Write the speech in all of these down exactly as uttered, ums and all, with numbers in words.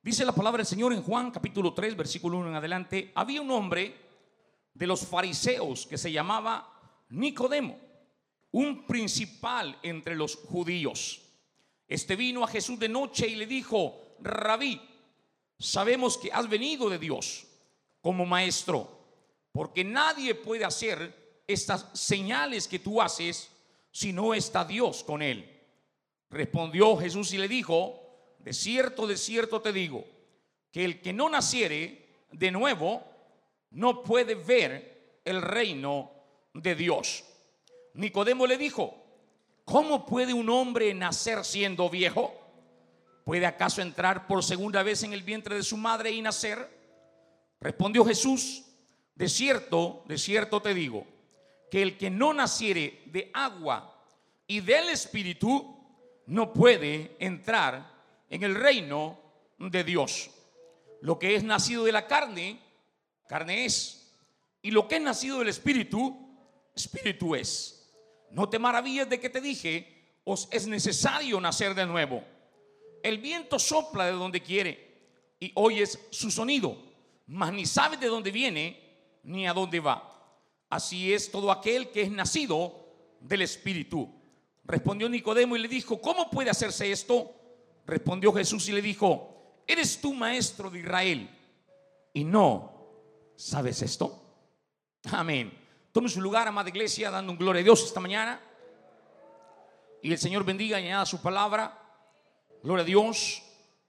Dice la palabra del Señor en Juan capítulo tres versículo uno en adelante: había un hombre de los fariseos que se llamaba Nicodemo, un principal entre los judíos. Este vino a Jesús de noche y le dijo: Rabí, sabemos que has venido de Dios como maestro, porque nadie puede hacer estas señales que tú haces si no está Dios con él. Respondió Jesús y le dijo: de cierto, de cierto te digo, que el que no naciere de nuevo no puede ver el reino de Dios. Nicodemo le dijo: ¿cómo puede un hombre nacer siendo viejo? ¿Puede acaso entrar por segunda vez en el vientre de su madre y nacer? Respondió Jesús: de cierto, de cierto te digo, que el que no naciere de agua y del Espíritu no puede entrar en el reino de Dios. Lo que es nacido de la carne, carne es, y lo que es nacido del Espíritu, Espíritu es. No te maravilles de que te dije: os es necesario nacer de nuevo. El viento sopla de donde quiere y oyes su sonido, mas ni sabes de dónde viene ni a dónde va. Así es todo aquel que es nacido del Espíritu. Respondió Nicodemo y le dijo: ¿cómo puede hacerse esto? Respondió Jesús y le dijo: ¿eres tú maestro de Israel y no sabes esto? Amén. Tome su lugar, amada iglesia, dando un gloria a Dios esta mañana. Y el Señor bendiga y añada su palabra. Gloria a Dios.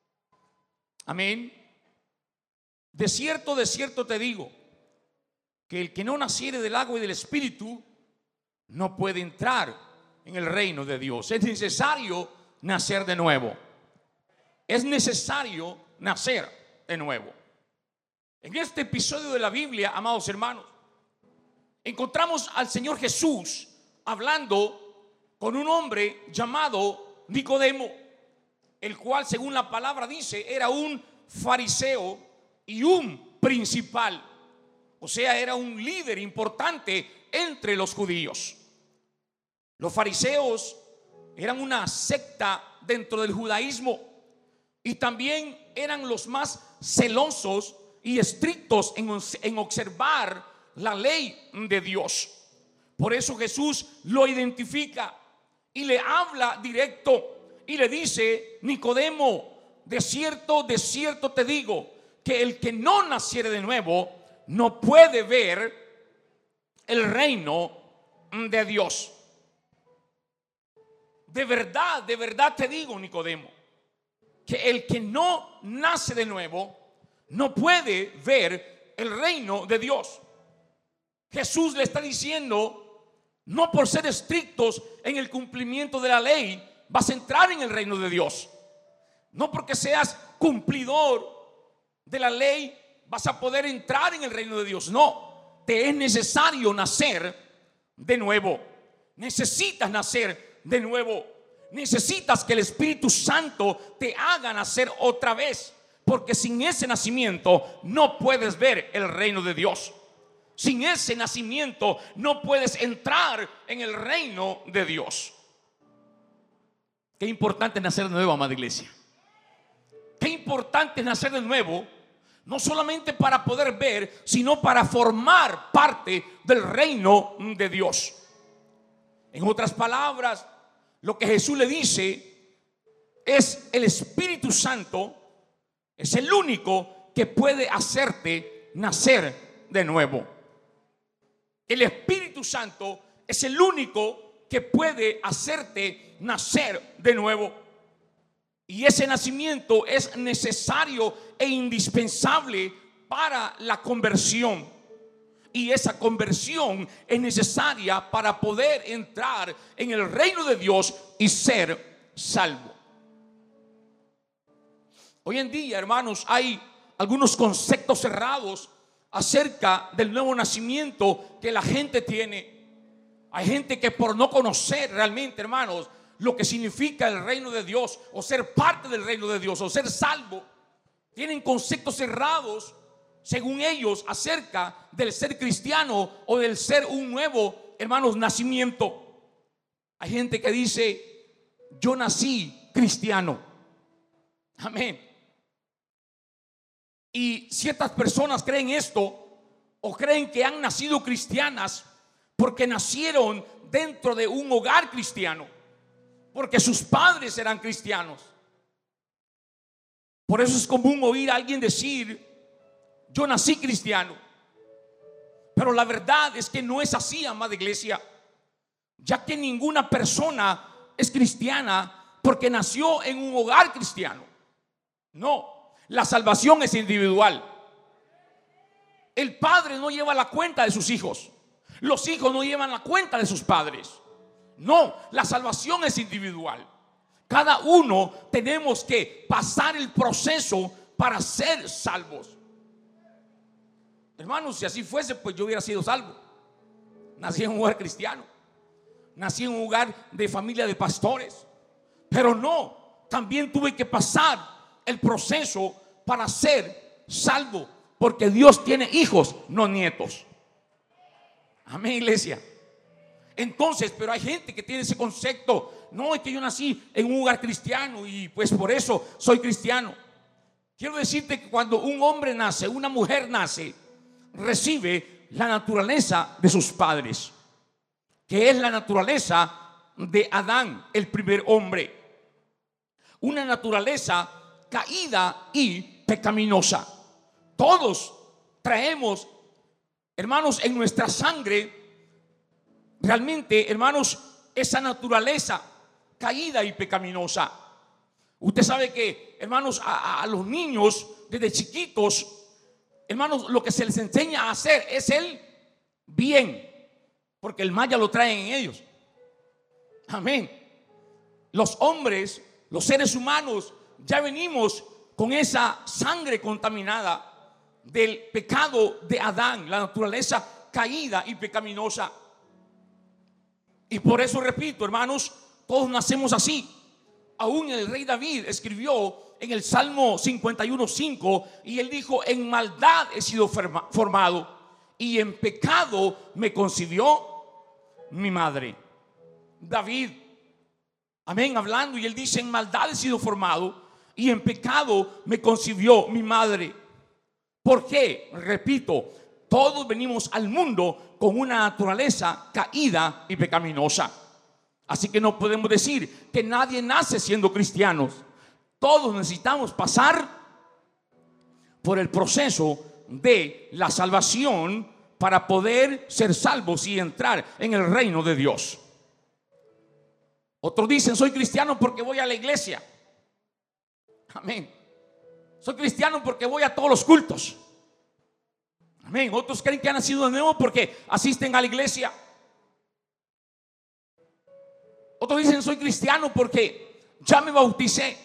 Amén. De cierto, de cierto te digo, que el que no naciere del agua y del Espíritu no puede entrar en el reino de Dios. Es necesario nacer de nuevo. Es necesario nacer de nuevo. En este episodio de la Biblia, amados hermanos, encontramos al Señor Jesús hablando con un hombre llamado Nicodemo, el cual, según la palabra dice, era un fariseo y un principal. O sea, era un líder importante entre los judíos. Los fariseos eran una secta dentro del judaísmo y también eran los más celosos y estrictos en, en observar la ley de Dios. Por eso Jesús lo identifica y le habla directo y le dice: Nicodemo, de cierto, de cierto te digo, que el que no naciere de nuevo no puede ver el reino de Dios. De verdad, de verdad te digo, Nicodemo, que el que no nace de nuevo no puede ver el reino de Dios. Jesús le está diciendo: no por ser estrictos en el cumplimiento de la ley vas a entrar en el reino de Dios. No porque seas cumplidor de la ley vas a poder entrar en el reino de Dios. No, te es necesario nacer de nuevo. Necesitas nacer de nuevo. Necesitas que el Espíritu Santo te haga nacer otra vez, porque sin ese nacimiento no puedes ver el reino de Dios. Sin ese nacimiento no puedes entrar en el reino de Dios. Qué importante es nacer de nuevo, amada iglesia. Qué importante es nacer de nuevo, no solamente para poder ver, sino para formar parte del reino de Dios. En otras palabras, lo que Jesús le dice es: el Espíritu Santo es el único que puede hacerte nacer de nuevo. El Espíritu Santo es el único que puede hacerte nacer de nuevo. Y ese nacimiento es necesario e indispensable para la conversión. Y esa conversión es necesaria para poder entrar en el reino de Dios y ser salvo. Hoy en día, hermanos, hay algunos conceptos cerrados acerca del nuevo nacimiento que la gente tiene. Hay gente que, por no conocer realmente, hermanos, lo que significa el reino de Dios, o ser parte del reino de Dios, o ser salvo, tienen conceptos cerrados, según ellos, acerca del ser cristiano o del ser un nuevo, hermanos, nacimiento. Hay gente que dice: yo nací cristiano. Amén. Y ciertas personas creen esto, o creen que han nacido cristianas porque nacieron dentro de un hogar cristiano, porque sus padres eran cristianos. Por eso es común oír a alguien decir: yo nací cristiano. Pero la verdad es que no es así, amada iglesia, ya que ninguna persona es cristiana porque nació en un hogar cristiano. No, la salvación es individual. El padre no lleva la cuenta de sus hijos, los hijos no llevan la cuenta de sus padres. No, la salvación es individual. Cada uno tenemos que pasar el proceso para ser salvos. Hermanos, si así fuese, pues yo hubiera sido salvo. Nací en un hogar cristiano, nací en un hogar de familia de pastores, pero no, también tuve que pasar el proceso para ser salvo, porque Dios tiene hijos, no nietos. Amén, iglesia. Entonces, pero hay gente que tiene ese concepto: no, es que yo nací en un hogar cristiano y pues por eso soy cristiano. Quiero decirte que cuando un hombre nace, una mujer nace, recibe la naturaleza de sus padres, que es la naturaleza de Adán, el primer hombre. Una naturaleza caída y pecaminosa. Todos traemos, hermanos, en nuestra sangre, realmente, hermanos, esa naturaleza caída y pecaminosa. Usted sabe que, hermanos, a, a los niños desde chiquitos, hermanos, lo que se les enseña a hacer es el bien, porque el mal ya lo traen en ellos. Amén. Los hombres, los seres humanos, ya venimos con esa sangre contaminada del pecado de Adán, la naturaleza caída y pecaminosa. Y por eso repito, hermanos, todos nacemos así. Aún el rey David escribió en el Salmo cincuenta y uno cinco, y él dijo: en maldad he sido formado y en pecado me concibió mi madre. David, amén, hablando, y él dice: en maldad he sido formado y en pecado me concibió mi madre. ¿Por qué? Repito, todos venimos al mundo con una naturaleza caída y pecaminosa. Así que no podemos decir que nadie nace siendo cristianos. Todos necesitamos pasar por el proceso de la salvación para poder ser salvos y entrar en el reino de Dios. Otros dicen: soy cristiano porque voy a la iglesia. Amén. Soy cristiano porque voy a todos los cultos. Amén. Otros creen que han nacido de nuevo porque asisten a la iglesia. Otros dicen: soy cristiano porque ya me bauticé.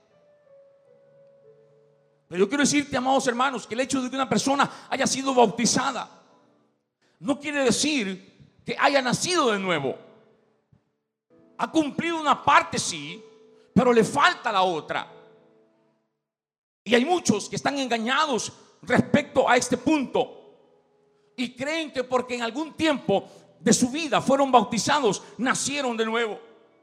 Pero yo quiero decirte, amados hermanos, que el hecho de que una persona haya sido bautizada no quiere decir que haya nacido de nuevo. Ha cumplido una parte, sí, pero le falta la otra. Y hay muchos que están engañados respecto a este punto y creen que porque en algún tiempo de su vida fueron bautizados, nacieron de nuevo.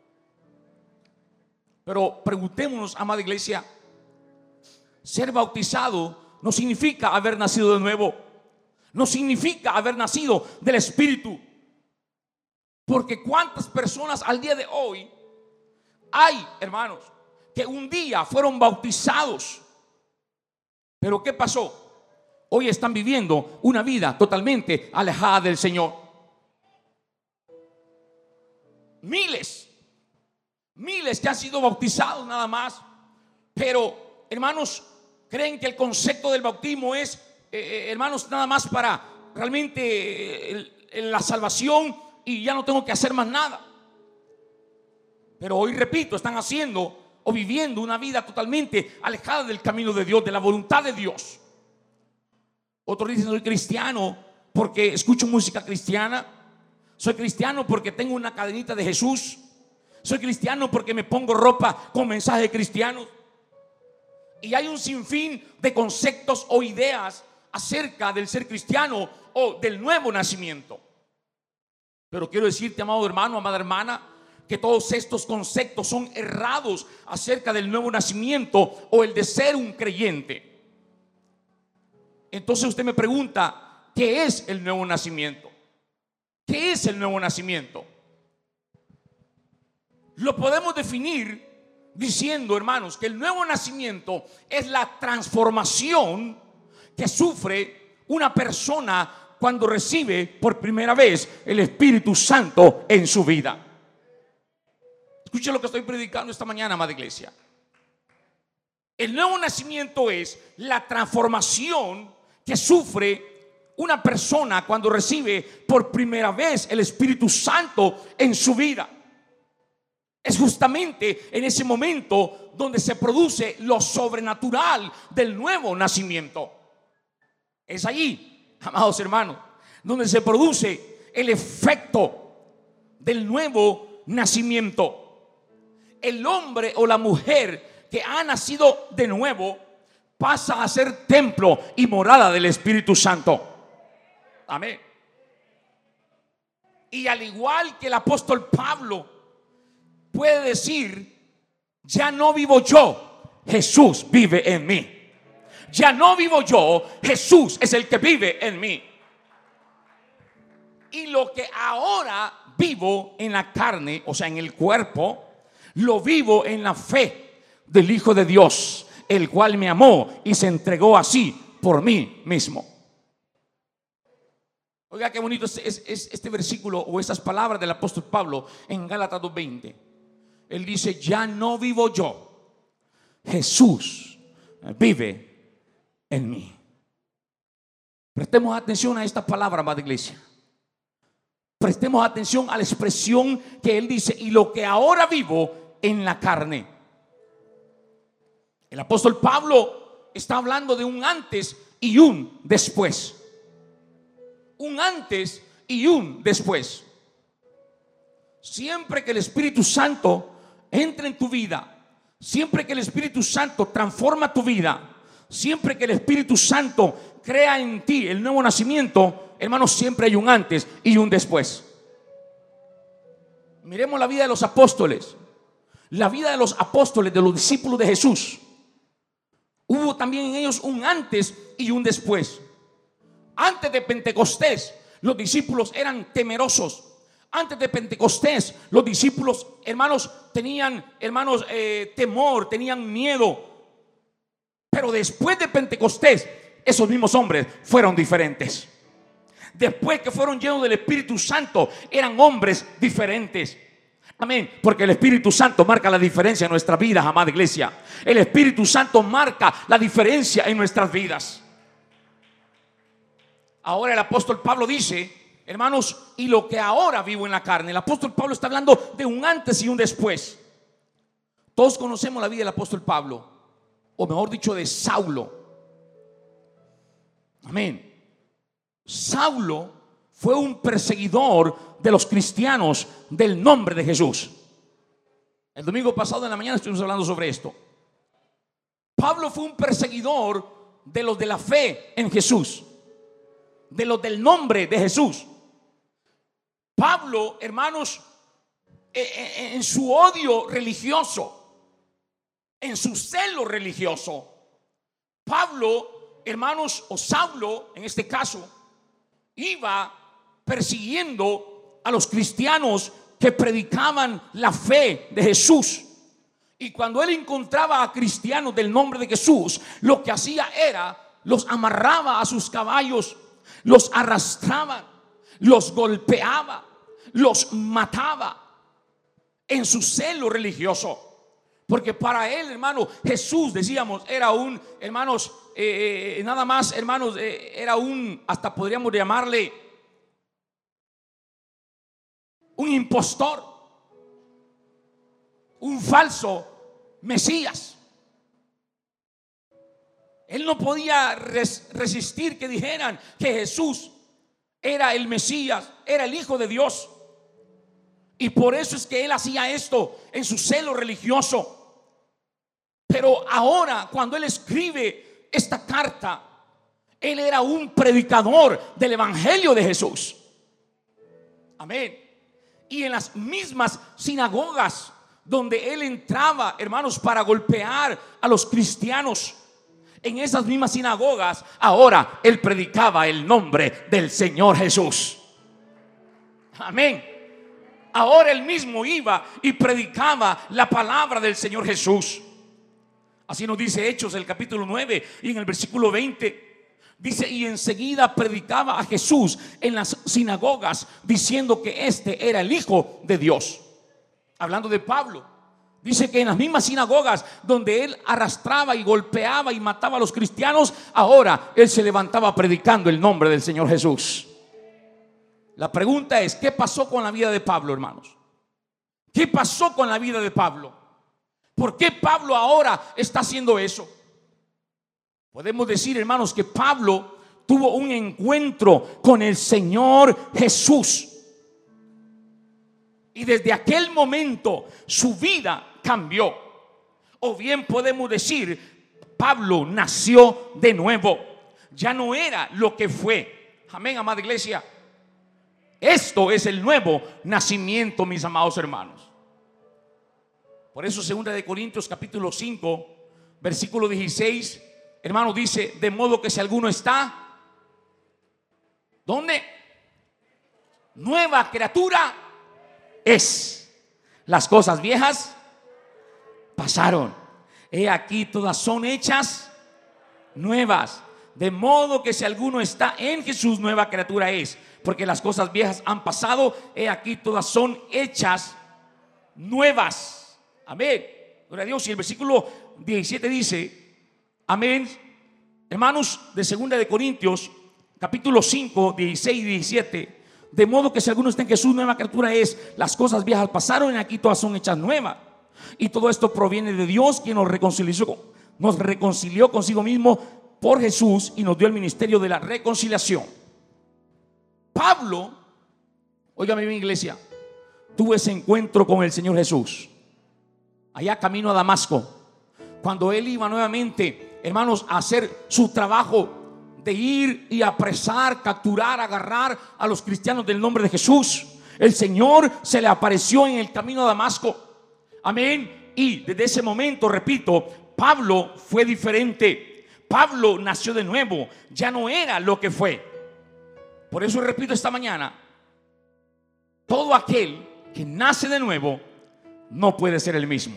Pero preguntémonos, amada iglesia, ser bautizado no significa haber nacido de nuevo, no significa haber nacido del Espíritu. Porque cuántas personas al día de hoy hay, hermanos, que un día fueron bautizados, pero ¿qué pasó? Hoy están viviendo una vida totalmente alejada del Señor. Miles, miles que han sido bautizados nada más, pero hermanos, creen que el concepto del bautismo es, eh, hermanos, nada más para realmente el, el, la salvación y ya no tengo que hacer más nada. Pero hoy, repito, están haciendo o viviendo una vida totalmente alejada del camino de Dios, de la voluntad de Dios. Otros dicen: soy cristiano porque escucho música cristiana. Soy cristiano porque tengo una cadenita de Jesús. Soy cristiano porque me pongo ropa con mensajes cristianos. Y hay un sinfín de conceptos o ideas acerca del ser cristiano o del nuevo nacimiento. Pero quiero decirte, amado hermano, amada hermana, que todos estos conceptos son errados acerca del nuevo nacimiento o el de ser un creyente. entonces usted me pregunta, ¿qué es el nuevo nacimiento? ¿Qué es el nuevo nacimiento? Lo podemos definir diciendo, hermanos, que el nuevo nacimiento es la transformación que sufre una persona cuando recibe por primera vez el Espíritu Santo en su vida. Escuche lo que estoy predicando esta mañana, amada iglesia. El nuevo nacimiento es la transformación que sufre una persona cuando recibe por primera vez el Espíritu Santo en su vida. Es justamente en ese momento donde se produce lo sobrenatural del nuevo nacimiento. Es allí, amados hermanos, donde se produce el efecto del nuevo nacimiento. El hombre o la mujer que ha nacido de nuevo pasa a ser templo y morada del Espíritu Santo. Amén. Y al igual que el apóstol Pablo puede decir, ya no vivo yo, Jesús vive en mí. Ya no vivo yo, Jesús es el que vive en mí. Y lo que ahora vivo en la carne, o sea, en el cuerpo, lo vivo en la fe del Hijo de Dios, el cual me amó y se entregó así por mí mismo. Oiga, qué bonito es, es, es este versículo o esas palabras del apóstol Pablo en Gálatas dos veinte. Él dice, ya no vivo yo, Jesús vive en mí. Prestemos atención a esta palabra, amada iglesia. Prestemos atención a la expresión que él dice, y lo que ahora vivo en la carne. El apóstol Pablo está hablando de un antes y un después. Un antes y un después. Siempre que el Espíritu Santo entra en tu vida, siempre que el Espíritu Santo transforma tu vida, siempre que el Espíritu Santo crea en ti el nuevo nacimiento, hermanos, siempre hay un antes y un después. Miremos la vida de los apóstoles. La vida de los apóstoles, de los discípulos de Jesús. Hubo también en ellos un antes y un después. Antes de Pentecostés, los discípulos eran temerosos. Antes de Pentecostés, los discípulos, hermanos, tenían, hermanos, eh, temor, tenían miedo. Pero después de Pentecostés, esos mismos hombres fueron diferentes. Después que fueron llenos del Espíritu Santo, eran hombres diferentes. Amén. Porque el Espíritu Santo marca la diferencia en nuestras vidas, amada iglesia. El Espíritu Santo marca la diferencia en nuestras vidas. Ahora el apóstol Pablo dice, hermanos, y lo que ahora vivo en la carne. El apóstol Pablo está hablando de un antes y un después. Todos conocemos la vida del apóstol Pablo, o mejor dicho, de Saulo. Amén. Saulo fue un perseguidor de los cristianos del nombre de Jesús. El domingo pasado en la mañana estuvimos hablando sobre esto. Pablo fue un perseguidor de los de la fe en Jesús, de los del nombre de Jesús. Pablo, hermanos, en su odio religioso, en su celo religioso, Pablo, hermanos, o Saulo en este caso, iba persiguiendo a los cristianos que predicaban la fe de Jesús. Y cuando él encontraba a cristianos del nombre de Jesús, lo que hacía era los amarraba a sus caballos, los arrastraba, los golpeaba, los mataba en su celo religioso. Porque para él, hermano, Jesús, decíamos, era un, hermanos, eh, nada más, hermanos, eh, era un, hasta podríamos llamarle un impostor, un falso Mesías. Él no podía res, resistir que dijeran que Jesús era el Mesías, era el Hijo de Dios. Y por eso es que él hacía esto en su celo religioso. Pero ahora, cuando él escribe esta carta, él era un predicador del evangelio de Jesús. Amén. Y en las mismas sinagogas donde él entraba, hermanos, para golpear a los cristianos, En esas mismas sinagogas ahora él predicaba el nombre del Señor Jesús. Amén. Ahora él mismo iba y predicaba la palabra del Señor Jesús. Así nos dice Hechos, el capítulo nueve y en el versículo veinte. Dice: y enseguida predicaba a Jesús en las sinagogas, diciendo que este era el Hijo de Dios. Hablando de Pablo, dice que en las mismas sinagogas donde él arrastraba y golpeaba y mataba a los cristianos, ahora él se levantaba predicando el nombre del Señor Jesús. La pregunta es: ¿qué pasó con la vida de Pablo, hermanos? ¿Qué pasó con la vida de Pablo? ¿Por qué Pablo ahora está haciendo eso? Podemos decir, hermanos, que Pablo tuvo un encuentro con el Señor Jesús. Y desde aquel momento su vida cambió. O bien podemos decir, Pablo nació de nuevo. Ya no era lo que fue. Amén, amada iglesia. Esto es el nuevo nacimiento, mis amados hermanos. Por eso segunda de Corintios capítulo cinco versículo dieciséis, hermano, dice: de modo que si alguno está, ¿dónde? Nueva criatura es. Las cosas viejas pasaron, he aquí todas son hechas nuevas. De modo que si alguno está en Jesús, nueva criatura es, porque las cosas viejas han pasado, he aquí todas son hechas nuevas. Amén, gloria a Dios. Y el versículo diecisiete dice: amén, hermanos, de segunda de Corintios capítulo cinco, dieciséis y diecisiete. De modo que si alguno está en Jesús, nueva criatura es, las cosas viejas pasaron y aquí todas son hechas nuevas. Y todo esto proviene de Dios, quien nos reconcilió, nos reconcilió consigo mismo por Jesús y nos dio el ministerio de la reconciliación. Pablo, óigame bien, iglesia, tuvo ese encuentro con el Señor Jesús allá camino a Damasco, cuando él iba nuevamente, hermanos, a hacer su trabajo de ir y apresar, capturar, agarrar a los cristianos del nombre de Jesús. El Señor se le apareció en el camino a Damasco. Amén. Y desde ese momento, repito, Pablo fue diferente. Pablo nació de nuevo, ya no era lo que fue. Por eso repito esta mañana: todo aquel que nace de nuevo no puede ser el mismo.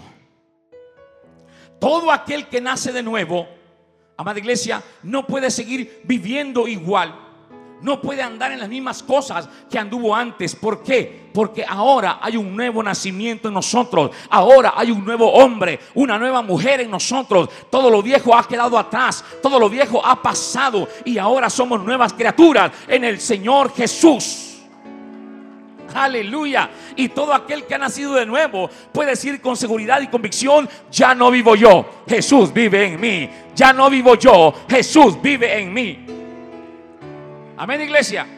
Todo aquel que nace de nuevo, amada iglesia, no puede seguir viviendo igual. No puede andar en las mismas cosas que anduvo antes. ¿Por qué? Porque ahora hay un nuevo nacimiento en nosotros. Ahora hay un nuevo hombre, una nueva mujer en nosotros. Todo lo viejo ha quedado atrás, todo lo viejo ha pasado, y ahora somos nuevas criaturas en el Señor Jesús. Aleluya. Y todo aquel que ha nacido de nuevo puede decir con seguridad y convicción: ya no vivo yo, Jesús vive en mí. Ya no vivo yo, Jesús vive en mí. Amén, iglesia.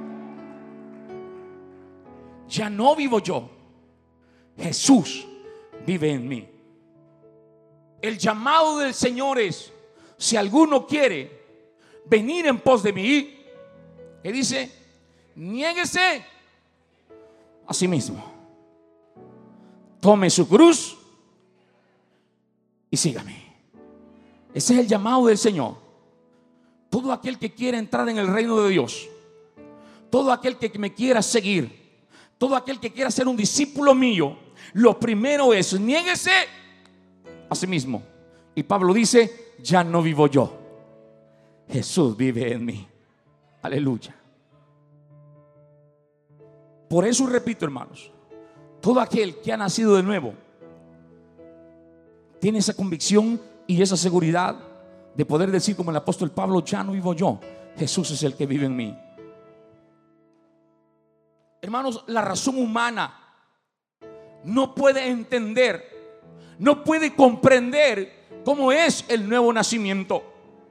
Ya no vivo yo, Jesús vive en mí. El llamado del Señor es: si alguno quiere venir en pos de mí, ¿qué dice? Niéguese a sí mismo, tome su cruz y sígame. Ese es el llamado del Señor. Todo aquel que quiera entrar en el reino de Dios, todo aquel que me quiera seguir, todo aquel que quiera ser un discípulo mío, lo primero es: niéguese a sí mismo. Y Pablo dice: ya no vivo yo, Jesús vive en mí. Aleluya. Por eso repito, hermanos, todo aquel que ha nacido de nuevo tiene esa convicción y esa seguridad de poder decir como el apóstol Pablo: ya no vivo yo, Jesús es el que vive en mí. Hermanos, la razón humana no puede entender, no puede comprender cómo es el nuevo nacimiento.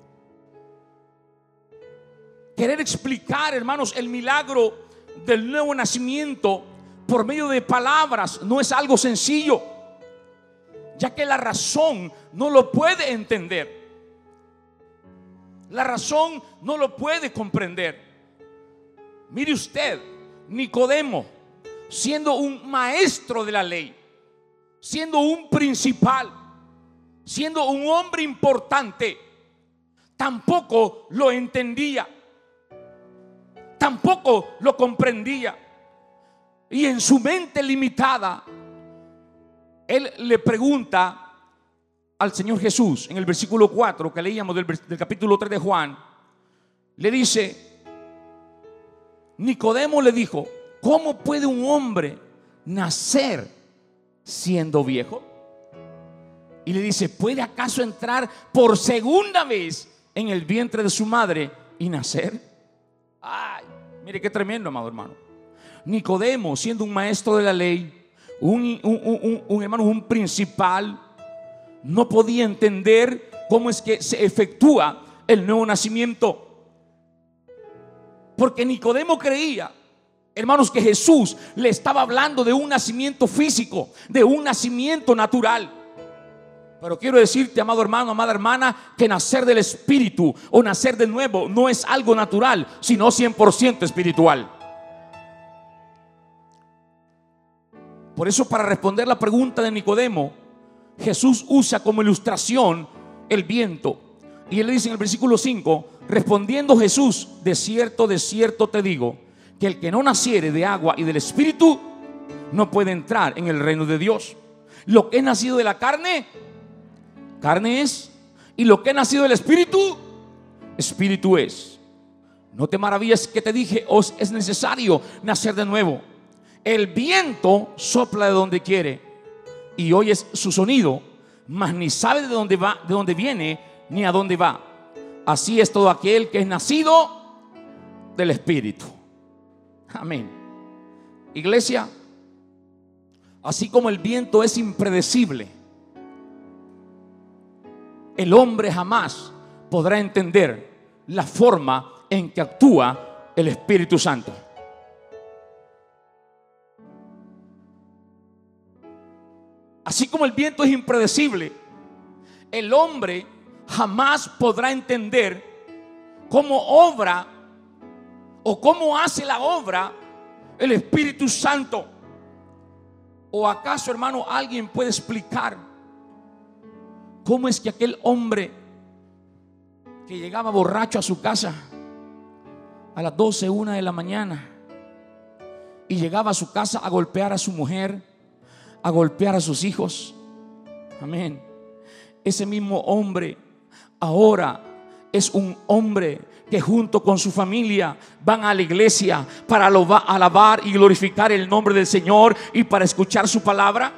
Querer explicar, hermanos, el milagro del nuevo nacimiento por medio de palabras no es algo sencillo, ya que la razón no lo puede entender. La razón no lo puede comprender. Mire usted, Nicodemo, siendo un maestro de la ley, siendo un principal, siendo un hombre importante, tampoco lo entendía, tampoco lo comprendía. Y en su mente limitada, él le pregunta al Señor Jesús, en el versículo cuatro que leíamos del, del capítulo tres de Juan, le dice, Nicodemo le dijo, ¿cómo puede un hombre nacer siendo viejo? Y le dice, ¿puede acaso entrar por segunda vez en el vientre de su madre y nacer? Ay, mire qué tremendo, amado hermano. Nicodemo, siendo un maestro de la ley, un, un, un, un hermano, un principal, no podía entender cómo es que se efectúa el nuevo nacimiento. Porque Nicodemo creía, hermanos, que Jesús le estaba hablando de un nacimiento físico, de un nacimiento natural. Pero quiero decirte, amado hermano, amada hermana, que nacer del Espíritu o nacer de nuevo no es algo natural, sino cien por ciento espiritual. Por eso, para responder la pregunta de Nicodemo, Jesús usa como ilustración el viento. Y él le dice en el versículo cinco, respondiendo Jesús, de cierto, de cierto te digo, que el que no naciere de agua y del Espíritu no puede entrar en el reino de Dios. Lo que es nacido de la carne, carne es, y lo que es nacido del Espíritu, Espíritu es. No te maravilles que te dije, os es necesario nacer de nuevo. El viento sopla de donde quiere y oyes su sonido, mas ni sabe de dónde va, de dónde viene, ni a dónde va. Así es todo aquel que es nacido del Espíritu. Amén. Iglesia, así como el viento es impredecible, el hombre jamás podrá entender la forma en que actúa el Espíritu Santo. Así como el viento es impredecible, el hombre jamás podrá entender cómo obra o cómo hace la obra el Espíritu Santo. ¿O acaso, hermano, alguien puede explicar cómo es que aquel hombre que llegaba borracho a su casa a las doce, una de la mañana y llegaba a su casa a golpear a su mujer, a golpear a sus hijos? Amén. Ese mismo hombre ahora es un hombre que junto con su familia van a la iglesia para alabar y glorificar el nombre del Señor y para escuchar su palabra.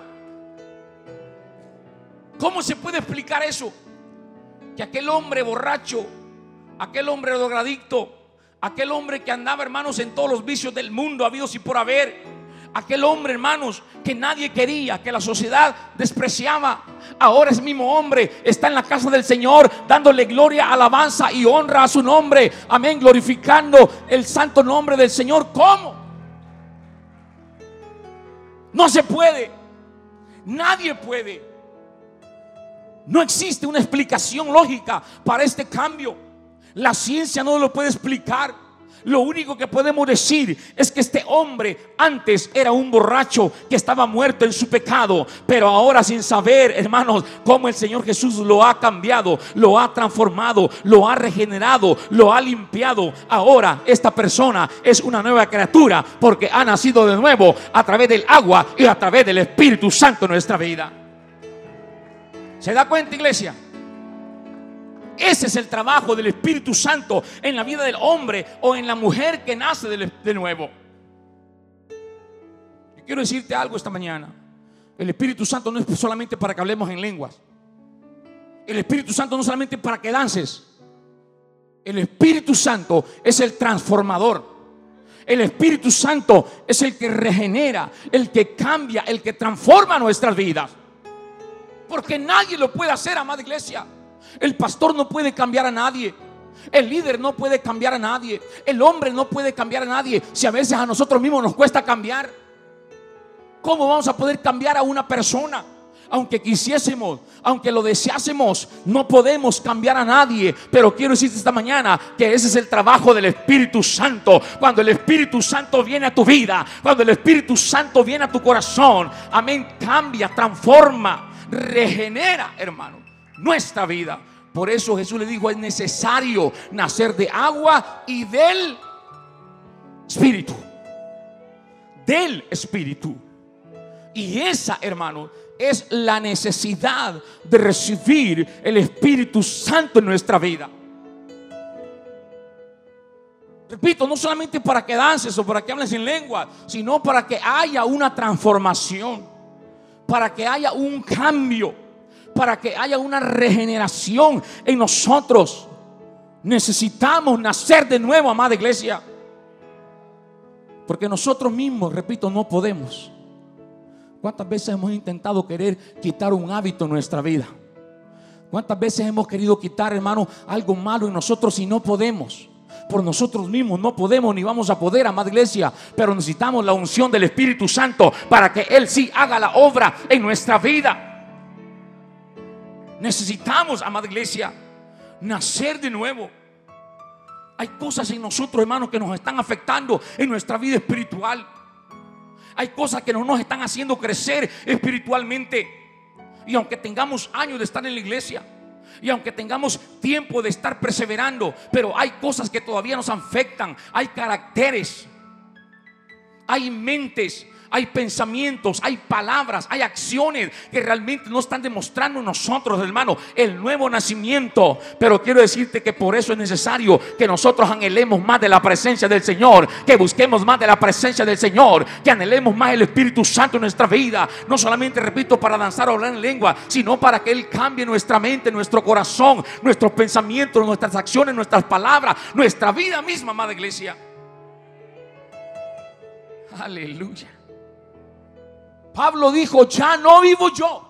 ¿Cómo se puede explicar eso? Que aquel hombre borracho, aquel hombre drogadicto, aquel hombre que andaba, hermanos, en todos los vicios del mundo habidos y por haber, aquel hombre, hermanos, que nadie quería, que la sociedad despreciaba, ahora ese mismo hombre está en la casa del Señor dándole gloria, alabanza y honra a su nombre. Amén, glorificando el santo nombre del Señor. ¿Cómo? No se puede. Nadie puede. No existe una explicación lógica para este cambio. La ciencia no lo puede explicar. Lo único que podemos decir es que este hombre antes era un borracho que estaba muerto en su pecado, pero ahora, sin saber, hermanos, cómo el Señor Jesús lo ha cambiado, lo ha transformado, lo ha regenerado, lo ha limpiado. Ahora esta persona es una nueva criatura porque ha nacido de nuevo a través del agua y a través del Espíritu Santo en nuestra vida. ¿Se da cuenta, iglesia? Ese es el trabajo del Espíritu Santo en la vida del hombre o en la mujer que nace de nuevo. Yo quiero decirte algo esta mañana. El Espíritu Santo no es solamente para que hablemos en lenguas. El Espíritu Santo no es solamente para que dances. El Espíritu Santo es el transformador. El Espíritu Santo es el que regenera, el que cambia, el que transforma nuestras vidas. Porque nadie lo puede hacer, amada iglesia. El pastor no puede cambiar a nadie. El líder no puede cambiar a nadie. El hombre no puede cambiar a nadie. Si a veces a nosotros mismos nos cuesta cambiar, ¿cómo vamos a poder cambiar a una persona? Aunque quisiésemos, aunque lo deseásemos, no podemos cambiar a nadie. Pero quiero decirte esta mañana que ese es el trabajo del Espíritu Santo. Cuando el Espíritu Santo viene a tu vida, cuando el Espíritu Santo viene a tu corazón, amén, cambia, transforma, regenera, hermano, nuestra vida. Por eso Jesús le dijo: es necesario nacer de agua y del Espíritu. Del Espíritu. Y esa, hermano, es la necesidad de recibir el Espíritu Santo en nuestra vida. Repito, no solamente para que dances o para que hables en lengua, sino para que haya una transformación, para que haya un cambio, para que haya una regeneración en nosotros. Necesitamos nacer de nuevo, amada iglesia, porque nosotros mismos, repito, no podemos. ¿Cuántas veces hemos intentado querer quitar un hábito en nuestra vida? ¿Cuántas veces hemos querido quitar, hermano, algo malo en nosotros y no podemos? Por nosotros mismos no podemos ni vamos a poder, amada iglesia. Pero necesitamos la unción del Espíritu Santo para que Él sí haga la obra en nuestra vida. Necesitamos, amada iglesia, nacer de nuevo. Hay cosas en nosotros, hermanos, que nos están afectando en nuestra vida espiritual. Hay cosas que no nos están haciendo crecer espiritualmente. Y aunque tengamos años de estar en la iglesia, y aunque tengamos tiempo de estar perseverando, pero hay cosas que todavía nos afectan. Hay caracteres, hay mentes, hay pensamientos, hay palabras, hay acciones que realmente no están demostrando en nosotros, hermano, el nuevo nacimiento. Pero quiero decirte que por eso es necesario que nosotros anhelemos más de la presencia del Señor, que busquemos más de la presencia del Señor, que anhelemos más el Espíritu Santo en nuestra vida. No solamente, repito, para danzar o hablar en lengua, sino para que Él cambie nuestra mente, nuestro corazón, nuestros pensamientos, nuestras acciones, nuestras palabras, nuestra vida misma, amada iglesia. Aleluya. Pablo dijo: ya no vivo yo,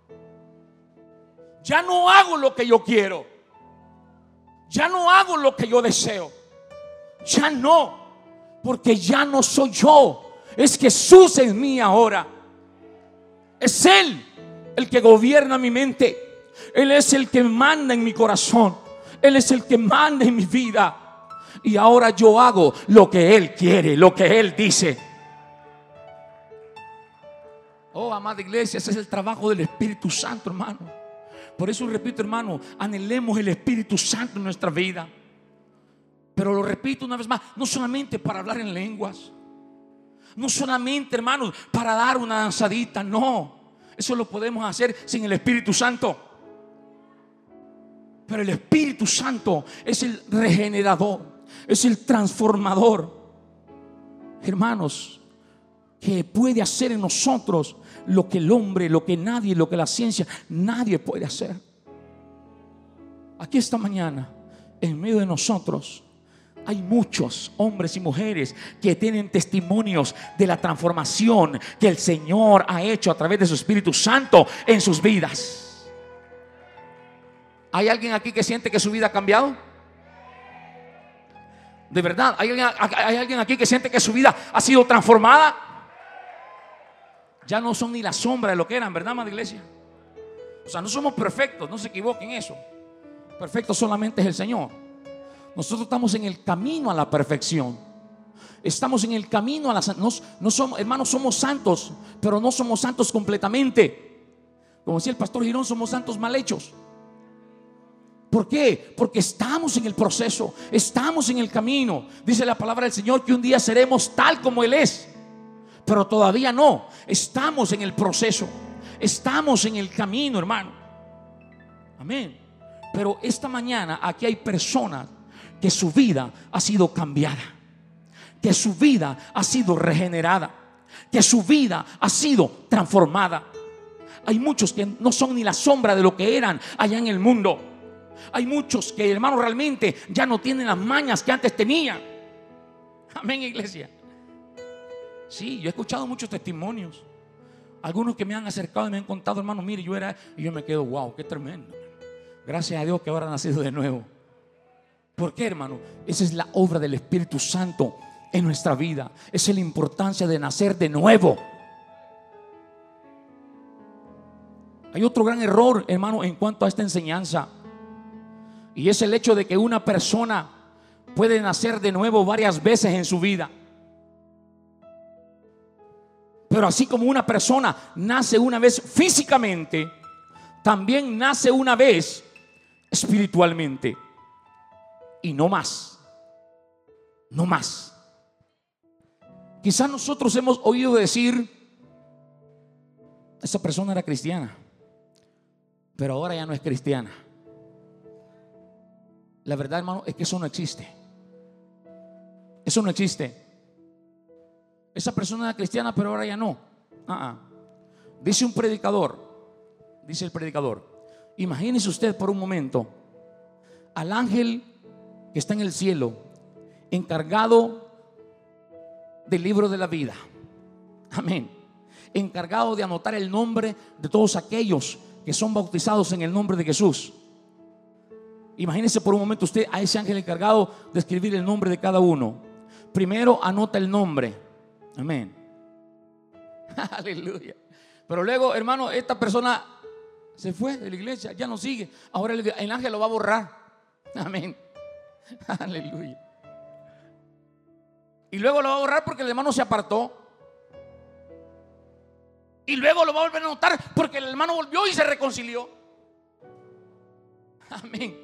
ya no hago lo que yo quiero, ya no hago lo que yo deseo, ya no, porque ya no soy yo, es Jesús en mí ahora. Es Él el que gobierna mi mente, Él es el que manda en mi corazón, Él es el que manda en mi vida. Y ahora yo hago lo que Él quiere, lo que Él dice. Oh, amada iglesia, ese es el trabajo del Espíritu Santo, hermano. Por eso repito, hermano, anhelemos el Espíritu Santo en nuestra vida. Pero lo repito una vez más, no solamente para hablar en lenguas, no solamente, hermanos, para dar una danzadita. No, eso lo podemos hacer sin el Espíritu Santo. Pero el Espíritu Santo es el regenerador, es el transformador, hermanos, que puede hacer en nosotros lo que el hombre, lo que nadie, lo que la ciencia, nadie puede hacer. Aquí esta mañana, en medio de nosotros, hay muchos hombres y mujeres que tienen testimonios de la transformación que el Señor ha hecho a través de su Espíritu Santo en sus vidas. ¿Hay alguien aquí que siente que su vida ha cambiado? De verdad, ¿hay alguien, hay alguien aquí que siente que su vida ha sido transformada? Ya no son ni la sombra de lo que eran, ¿verdad, amada iglesia? O sea, no somos perfectos, no se equivoquen en eso. Perfecto solamente es el Señor. Nosotros estamos en el camino a la perfección. Estamos en el camino a la no, no somos, hermanos, somos santos, pero no somos santos completamente. Como decía el pastor Girón, somos santos mal hechos. ¿Por qué? Porque estamos en el proceso, estamos en el camino. Dice la palabra del Señor que un día seremos tal como Él es. Pero todavía no, estamos en el proceso, estamos en el camino, hermano. Amén. Pero esta mañana aquí hay personas que su vida ha sido cambiada, que su vida ha sido regenerada, que su vida ha sido transformada. Hay muchos que no son ni la sombra de lo que eran allá en el mundo. Hay muchos que, hermano, realmente ya no tienen las mañas que antes tenían. Amén, iglesia. Sí, yo he escuchado muchos testimonios. Algunos que me han acercado y me han contado, hermano, mire, yo era, y yo me quedo, wow, qué tremendo. Gracias a Dios que ahora ha nacido de nuevo. ¿Por qué, hermano? Esa es la obra del Espíritu Santo en nuestra vida. Esa es la importancia de nacer de nuevo. Hay otro gran error, hermano, en cuanto a esta enseñanza, y es el hecho de que una persona puede nacer de nuevo varias veces en su vida. Pero así como una persona nace una vez físicamente, también nace una vez espiritualmente. Y no más. No más. Quizás nosotros hemos oído decir: esa persona era cristiana, pero ahora ya no es cristiana. La verdad, hermano, es que eso no existe. Eso no existe. Esa persona era cristiana, pero ahora ya no. Uh-uh. Dice un predicador, dice el predicador: imagínese usted por un momento al ángel que está en el cielo, encargado del libro de la vida. Amén. Encargado de anotar el nombre de todos aquellos que son bautizados en el nombre de Jesús. Imagínese por un momento usted a ese ángel encargado de escribir el nombre de cada uno. Primero anota el nombre. Amén. Aleluya. Pero luego, hermano, esta persona se fue de la iglesia, ya no sigue. Ahora el, el ángel lo va a borrar. Amén. Aleluya. Y luego lo va a borrar porque el hermano se apartó. Y luego lo va a volver a anotar porque el hermano volvió y se reconcilió. Amén.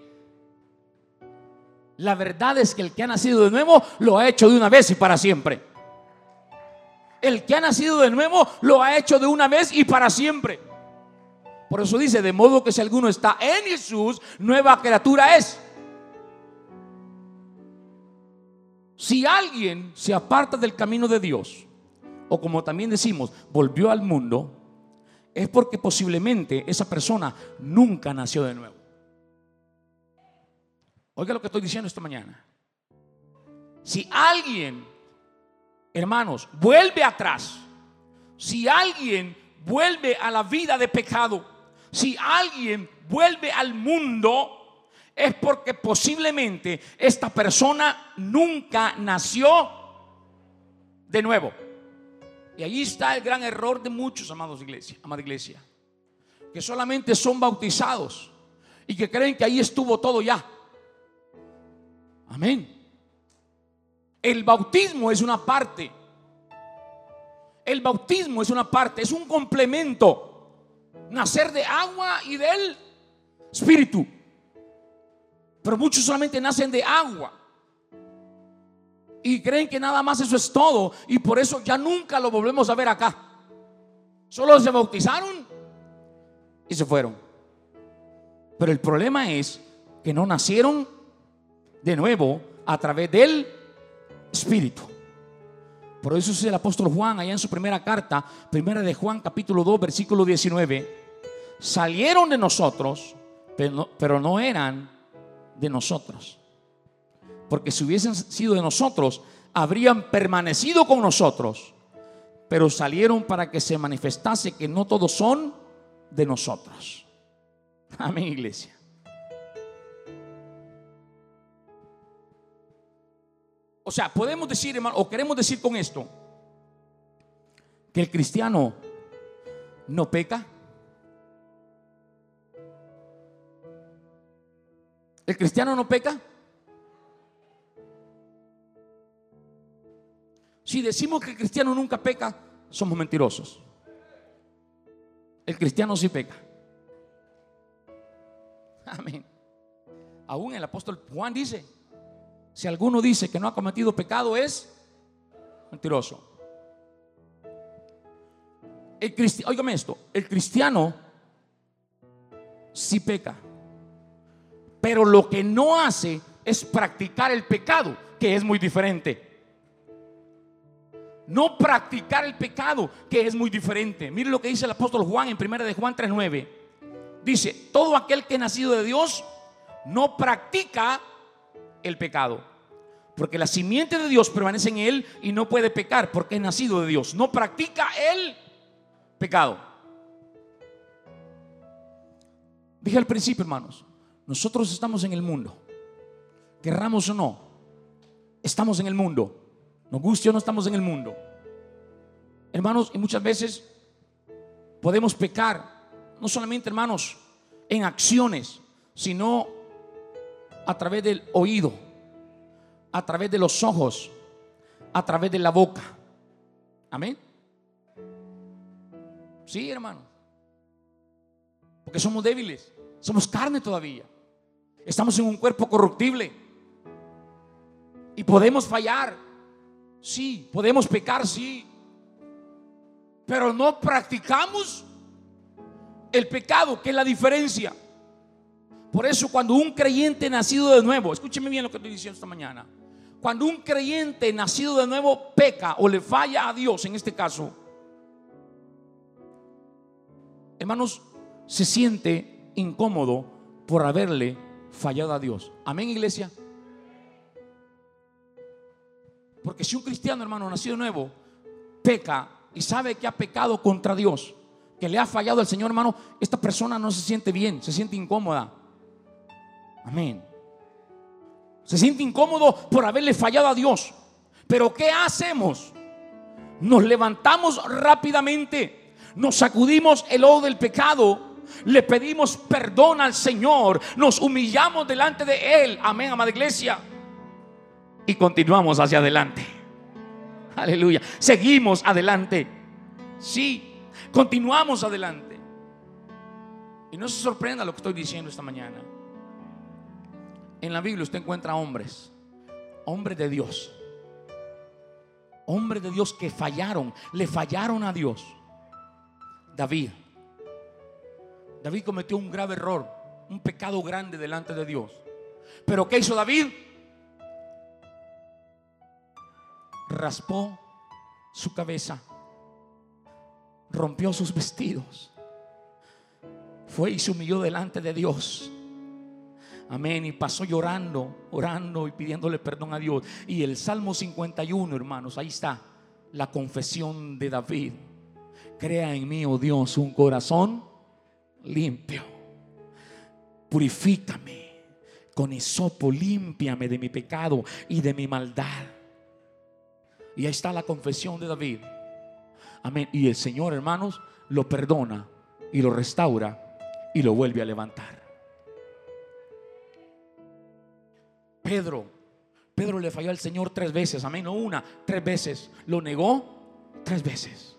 La verdad es que el que ha nacido de nuevo lo ha hecho de una vez y para siempre. El que ha nacido de nuevo lo ha hecho de una vez y para siempre. Por eso dice: de modo que si alguno está en Jesús, nueva criatura es. Si alguien se aparta del camino de Dios, o como también decimos, volvió al mundo, es porque posiblemente esa persona nunca nació de nuevo. Oiga lo que estoy diciendo esta mañana. Si alguien, hermanos, vuelve atrás, si alguien vuelve a la vida de pecado, si alguien vuelve al mundo, es porque posiblemente esta persona nunca nació de nuevo. Y ahí está el gran error de muchos, amados iglesia, amada iglesia, que solamente son bautizados y que creen que ahí estuvo todo ya. Amén. El bautismo es una parte. El bautismo es una parte, es un complemento. Nacer de agua y del Espíritu. Pero muchos solamente nacen de agua y creen que nada más eso es todo, y por eso ya nunca lo volvemos a ver acá. Solo se bautizaron y se fueron. Pero el problema es que no nacieron de nuevo a través del Espíritu. Por eso es el apóstol Juan allá en su primera carta, primera de Juan capítulo dos versículo diecinueve: salieron de nosotros, pero no, pero no eran de nosotros, porque si hubiesen sido de nosotros habrían permanecido con nosotros, pero salieron para que se manifestase que no todos son de nosotros. Amén, iglesia. O sea, podemos decir, hermano, o queremos decir con esto que el cristiano no peca. ¿El cristiano no peca? Si decimos que el cristiano nunca peca, somos mentirosos. El cristiano sí peca. Amén. Aún el apóstol Juan dice: si alguno dice que no ha cometido pecado, es mentiroso. El cristiano, óigame esto, el cristiano sí peca, pero lo que no hace es practicar el pecado, que es muy diferente. No practicar el pecado, que es muy diferente. Mire lo que dice el apóstol Juan en primera de Juan tres nueve. Dice: todo aquel que es nacido de Dios no practica el pecado, porque la simiente de Dios permanece en él y no puede pecar porque es nacido de Dios. No practica el pecado. Dije al principio, hermanos, nosotros estamos en el mundo, querramos o no, estamos en el mundo. Nos guste o no, estamos en el mundo, hermanos. Y muchas veces podemos pecar, no solamente, hermanos, en acciones, sino a través del oído, a través de los ojos, a través de la boca. Amén. Sí, hermano, porque somos débiles, somos carne todavía. Estamos en un cuerpo corruptible y podemos fallar, sí, podemos pecar, sí, pero no practicamos el pecado, que es la diferencia. Por eso cuando un creyente nacido de nuevo, escúcheme bien lo que estoy diciendo esta mañana, cuando un creyente nacido de nuevo peca o le falla a Dios, en este caso, hermanos, se siente incómodo por haberle fallado a Dios. Amén, iglesia. Porque si un cristiano, hermano, nacido de nuevo, peca y sabe que ha pecado contra Dios, que le ha fallado al Señor, hermano, esta persona no se siente bien, se siente incómoda. Amén. Se siente incómodo por haberle fallado a Dios. Pero ¿qué hacemos? Nos levantamos rápidamente, nos sacudimos el lodo del pecado, le pedimos perdón al Señor, nos humillamos delante de Él. Amén, amada iglesia. Y continuamos hacia adelante. Aleluya. Seguimos adelante. Sí, continuamos adelante. Y no se sorprenda lo que estoy diciendo esta mañana. En la Biblia usted encuentra hombres, hombres de Dios, hombres de Dios que fallaron, le fallaron a Dios. David, David cometió un grave error, un pecado grande delante de Dios. Pero ¿qué hizo David? Raspó su cabeza, rompió sus vestidos, fue y se humilló delante de Dios. Amén. Y pasó llorando, orando y pidiéndole perdón a Dios. Y el Salmo cincuenta y uno, hermanos, ahí está la confesión de David. Crea en mí, oh Dios, un corazón limpio. Purifícame con hisopo, límpiame de mi pecado y de mi maldad. Y ahí está la confesión de David. Amén. Y el Señor, hermanos, lo perdona y lo restaura y lo vuelve a levantar. Pedro, Pedro le falló al Señor tres veces. Amén, no una, tres veces. Lo negó tres veces.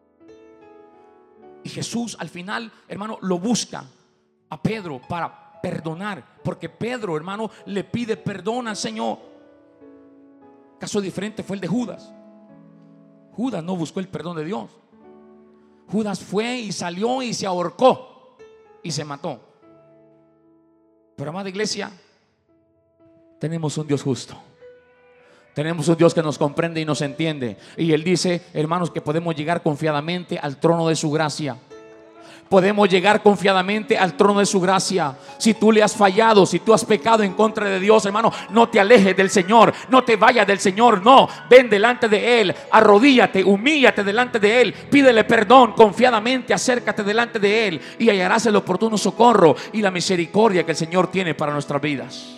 Y Jesús al final, hermano, lo busca a Pedro para perdonar, porque Pedro, hermano, le pide perdón al Señor. Caso diferente fue el de Judas. Judas no buscó el perdón de Dios. Judas fue y salió y se ahorcó y se mató. Pero, amada iglesia, tenemos un Dios justo. Tenemos un Dios que nos comprende y nos entiende. Y Él dice, hermanos, que podemos llegar confiadamente al trono de su gracia. Podemos llegar confiadamente al trono de su gracia. Si tú le has fallado, si tú has pecado en contra de Dios, hermano, no te alejes del Señor, no te vayas del Señor, no, ven delante de Él, arrodíllate, humíllate delante de Él, pídele perdón confiadamente, acércate delante de Él y hallarás el oportuno socorro y la misericordia que el Señor tiene para nuestras vidas.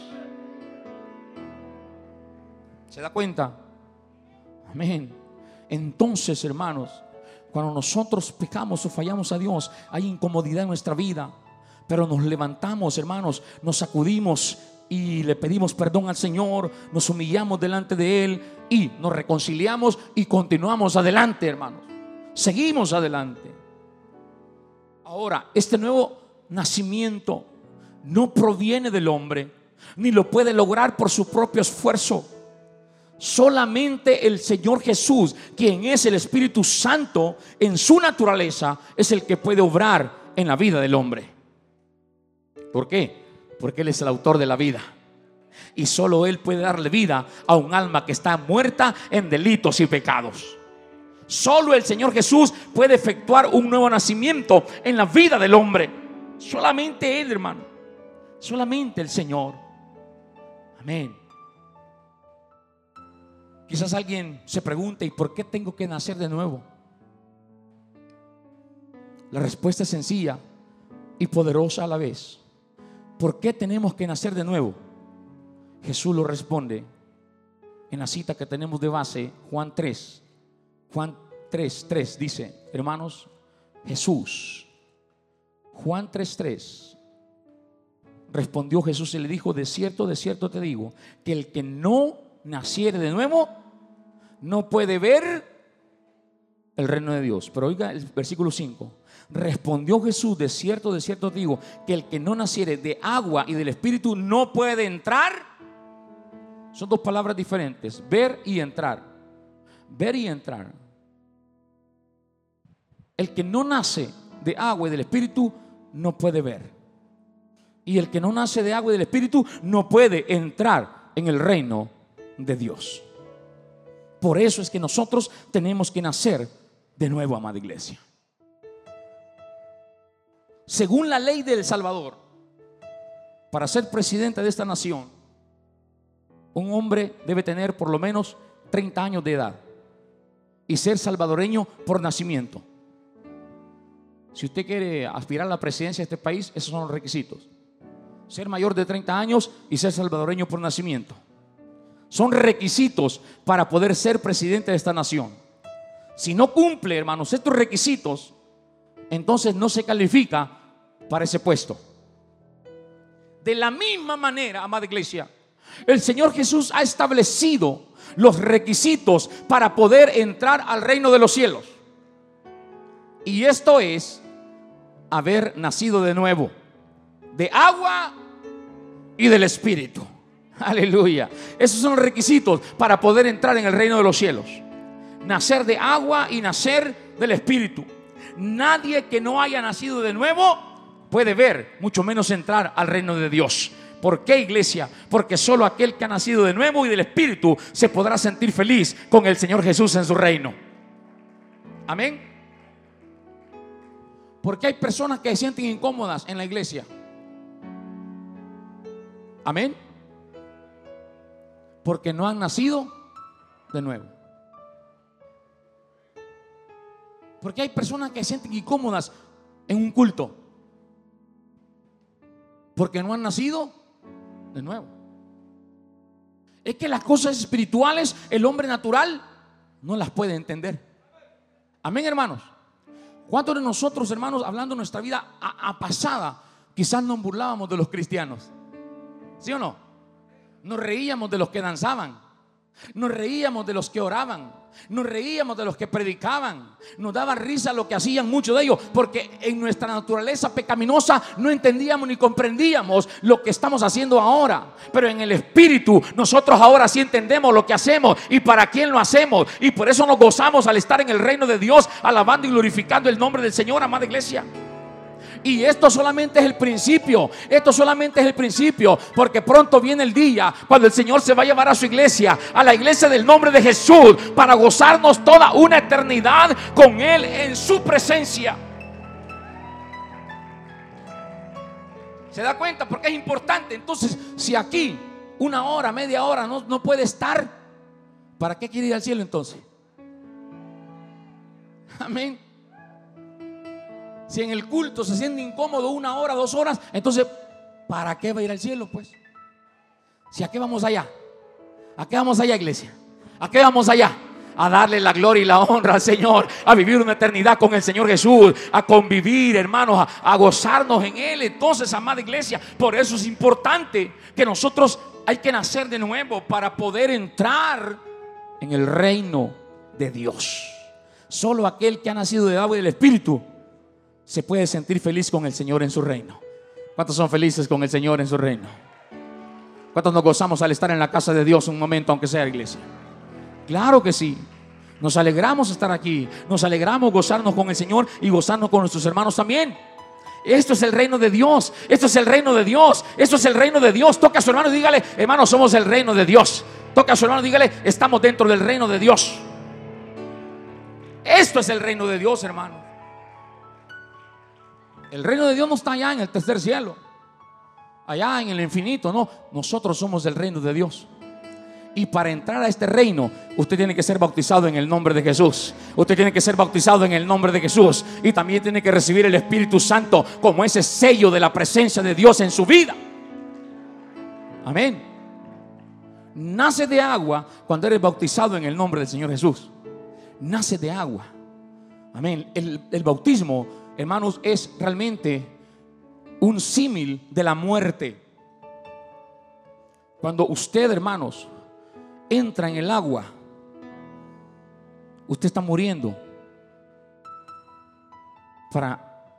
¿Se da cuenta? Amén. Entonces, hermanos, cuando nosotros pecamos o fallamos a Dios, hay incomodidad en nuestra vida, pero nos levantamos, hermanos, nos sacudimos y le pedimos perdón al Señor, nos humillamos delante de Él y nos reconciliamos y continuamos adelante, hermanos. Seguimos adelante. Ahora, este nuevo nacimiento no proviene del hombre, ni lo puede lograr por su propio esfuerzo. Solamente el Señor Jesús, quien es el Espíritu Santo en su naturaleza, es el que puede obrar en la vida del hombre. ¿Por qué? Porque Él es el autor de la vida. Y solo Él puede darle vida a un alma que está muerta en delitos y pecados. Solo el Señor Jesús puede efectuar un nuevo nacimiento en la vida del hombre. Solamente Él, hermano. Solamente el Señor. Amén. Quizás alguien se pregunte, ¿y por qué tengo que nacer de nuevo? La respuesta es sencilla y poderosa a la vez. ¿Por qué tenemos que nacer de nuevo? Jesús lo responde en la cita que tenemos de base, Juan tres. Juan tres, tres dice, hermanos, Jesús, Juan tres, tres, respondió Jesús y le dijo, de cierto, de cierto te digo, que el que no naciere de nuevo no puede ver el reino de Dios. Pero oiga el versículo cinco, Respondió Jesús: de cierto, de cierto digo, que el que no naciere de agua y del Espíritu no puede entrar. Son dos palabras diferentes: ver y entrar. Ver y entrar. El que no nace de agua y del Espíritu no puede ver. Y el que no nace de agua y del Espíritu no puede entrar en el reino de Dios. Por eso es que nosotros tenemos que nacer de nuevo, amada iglesia. Según la ley de El Salvador, para ser presidente de esta nación, un hombre debe tener por lo menos treinta años de edad y ser salvadoreño por nacimiento. Si usted quiere aspirar a la presidencia de este país, esos son los requisitos: ser mayor de treinta años y ser salvadoreño por nacimiento. Son requisitos para poder ser presidente de esta nación. Si no cumple, hermanos, estos requisitos, entonces no se califica para ese puesto. De la misma manera, amada iglesia, el Señor Jesús ha establecido los requisitos para poder entrar al reino de los cielos. Y esto es haber nacido de nuevo, de agua y del Espíritu. Aleluya. Esos son los requisitos para poder entrar en el reino de los cielos: nacer de agua y nacer del Espíritu. Nadie que no haya nacido de nuevo puede ver, mucho menos entrar al reino de Dios. ¿Por qué, iglesia? Porque solo aquel que ha nacido de nuevo y del Espíritu se podrá sentir feliz con el Señor Jesús en su reino. Amén. Porque hay personas que se sienten incómodas en la iglesia. Amén. Porque no han nacido de nuevo. Porque hay personas que se sienten incómodas en un culto porque no han nacido de nuevo. Es que las cosas espirituales el hombre natural no las puede entender. Amén, hermanos. ¿Cuántos de nosotros, hermanos, hablando de nuestra vida a, a pasada, quizás nos burlábamos de los cristianos? ¿Sí o no? Nos reíamos de los que danzaban, nos reíamos de los que oraban, nos reíamos de los que predicaban, nos daba risa lo que hacían muchos de ellos, porque en nuestra naturaleza pecaminosa no entendíamos ni comprendíamos lo que estamos haciendo ahora. Pero en el Espíritu nosotros ahora sí entendemos lo que hacemos y para quién lo hacemos, y por eso nos gozamos al estar en el reino de Dios, alabando y glorificando el nombre del Señor, amada iglesia. Y esto solamente es el principio. Esto solamente es el principio, porque pronto viene el día cuando el Señor se va a llevar a su iglesia, a la iglesia del nombre de Jesús, para gozarnos toda una eternidad con Él en su presencia. ¿Se da cuenta? Porque es importante. Entonces, si aquí una hora, media hora no, no puede estar, ¿para qué quiere ir al cielo entonces? Amén. Si en el culto se siente incómodo una hora, dos horas, entonces ¿para qué va a ir al cielo, pues? Si a qué vamos allá, ¿a qué vamos allá, iglesia? ¿A qué vamos allá? A darle la gloria y la honra al Señor, a vivir una eternidad con el Señor Jesús, a convivir, hermanos, a, a gozarnos en Él. Entonces, amada iglesia, por eso es importante que nosotros hay que nacer de nuevo para poder entrar en el reino de Dios. Solo aquel que ha nacido de agua y del Espíritu se puede sentir feliz con el Señor en su reino. ¿Cuántos son felices con el Señor en su reino? ¿Cuántos nos gozamos al estar en la casa de Dios un momento, aunque sea, iglesia? Claro que sí. Nos alegramos estar aquí. Nos alegramos gozarnos con el Señor y gozarnos con nuestros hermanos también. Esto es el reino de Dios. Esto es el reino de Dios. Esto es el reino de Dios. Toca a su hermano y dígale: hermano, somos el reino de Dios. Toca a su hermano y dígale: estamos dentro del reino de Dios. Esto es el reino de Dios, hermano. El reino de Dios no está allá en el tercer cielo, allá en el infinito, no. Nosotros somos el reino de Dios. Y para entrar a este reino, usted tiene que ser bautizado en el nombre de Jesús. Usted tiene que ser bautizado en el nombre de Jesús. Y también tiene que recibir el Espíritu Santo como ese sello de la presencia de Dios en su vida. Amén. Nace de agua cuando eres bautizado en el nombre del Señor Jesús. Nace de agua. Amén. El, el bautismo, hermanos, es realmente un símil de la muerte. Cuando usted, hermanos, entra en el agua, usted está muriendo para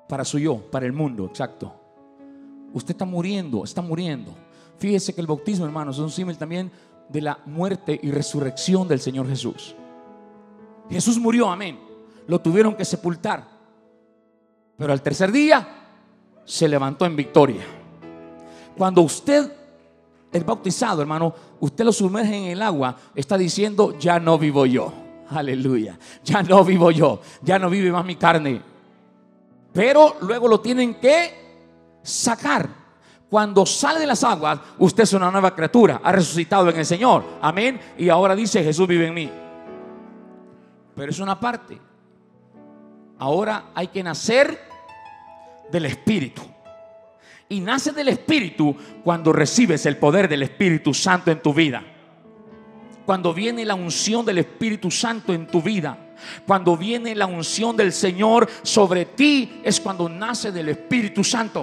para su yo, para el mundo, exacto. Usted está muriendo, está muriendo. Fíjese que el bautismo, hermanos, es un símil también de la muerte y resurrección del Señor Jesús. Jesús murió, amén. Lo tuvieron que sepultar, pero al tercer día se levantó en victoria. Cuando usted es bautizado, hermano, usted lo sumerge en el agua, está diciendo: ya no vivo yo. Aleluya. Ya no vivo yo, ya no vive más mi carne. Pero luego lo tienen que sacar. Cuando sale de las aguas, usted es una nueva criatura, ha resucitado en el Señor, amén. Y ahora dice: Jesús vive en mí. Pero es una parte. Ahora hay que nacer del Espíritu. Y nace del Espíritu cuando recibes el poder del Espíritu Santo en tu vida. Cuando viene la unción del Espíritu Santo en tu vida, cuando viene la unción del Señor sobre ti, es cuando nace del Espíritu Santo.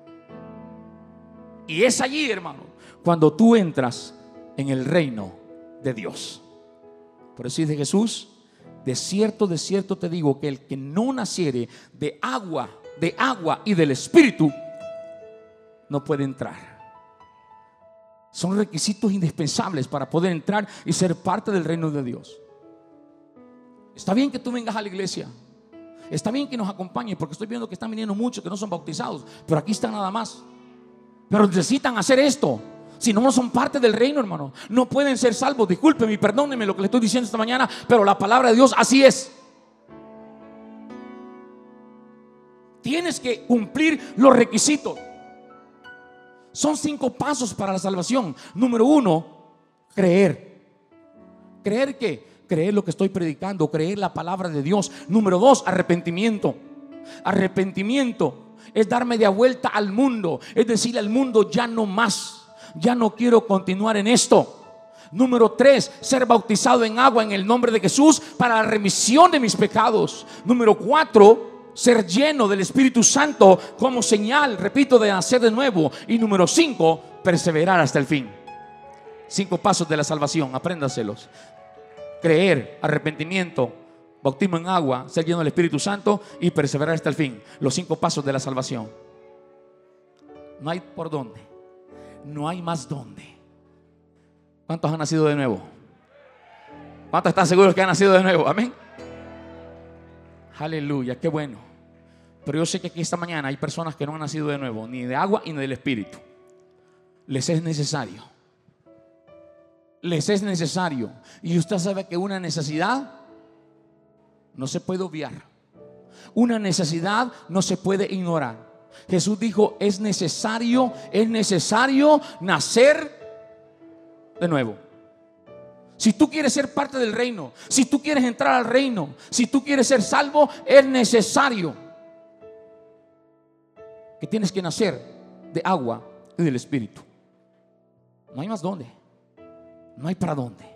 Y es allí, hermano, cuando tú entras en el reino de Dios. Por eso dice Jesús: de cierto, de cierto te digo, que el que no naciere de agua, de agua y del Espíritu, no puede entrar. Son requisitos indispensables para poder entrar y ser parte del reino de Dios. Está bien que tú vengas a la iglesia, está bien que nos acompañes, porque estoy viendo que están viniendo muchos que no son bautizados, pero aquí están nada más. Pero necesitan hacer esto, si no, no son parte del reino, hermano. No pueden ser salvos. Discúlpeme y perdónenme lo que le estoy diciendo esta mañana, pero la palabra de Dios así es. Tienes que cumplir los requisitos. Son cinco pasos para la salvación. Número uno, creer. ¿Creer qué? Creer lo que estoy predicando, creer la palabra de Dios. Número dos, arrepentimiento. Arrepentimiento es dar media vuelta al mundo, es decirle al mundo: ya no más, ya no quiero continuar en esto. Número tres, ser bautizado en agua en el nombre de Jesús para la remisión de mis pecados. Número cuatro, ser lleno del Espíritu Santo como señal, repito, de nacer de nuevo. Y número cinco, perseverar hasta el fin. Cinco pasos de la salvación, apréndaselos: creer, arrepentimiento, bautismo en agua, ser lleno del Espíritu Santo y perseverar hasta el fin. Los cinco pasos de la salvación. No hay por dónde, no hay más dónde. ¿Cuántos han nacido de nuevo? ¿Cuántos están seguros que han nacido de nuevo? Amén. Aleluya, qué bueno. Pero yo sé que aquí esta mañana hay personas que no han nacido de nuevo, ni de agua ni del Espíritu. Les es necesario. Les es necesario. Y usted sabe que una necesidad no se puede obviar. Una necesidad no se puede ignorar. Jesús dijo: es necesario, es necesario nacer de nuevo. Si tú quieres ser parte del reino, si tú quieres entrar al reino, si tú quieres ser salvo, es necesario que tienes que nacer de agua y del Espíritu. No hay más dónde, no hay para dónde.